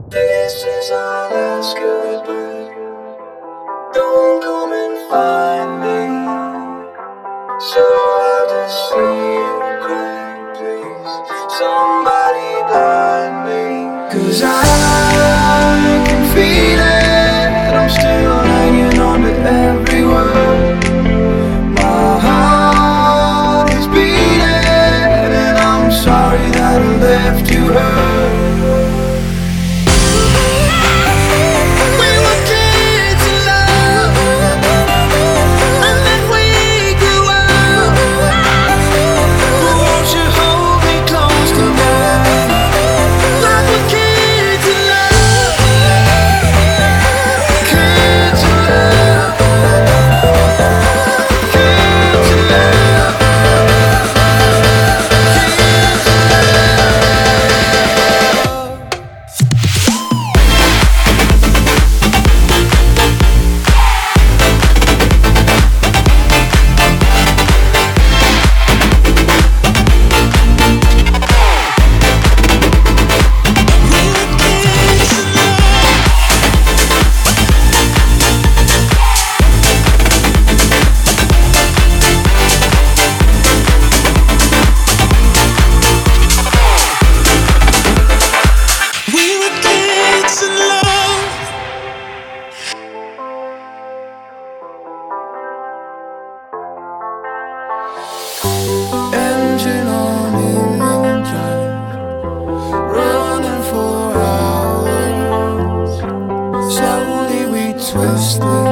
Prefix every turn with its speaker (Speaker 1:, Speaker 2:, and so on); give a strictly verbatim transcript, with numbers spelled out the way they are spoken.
Speaker 1: This is our last goodbye. Don't come and find me, so I'll just see you cry. Please, somebody blind me, 'cause I can feel it. I'm still hanging on to every word. My heart is beating, and I'm sorry that I left you hurt. Engine on in overdrive, running for hours. Slowly we twist the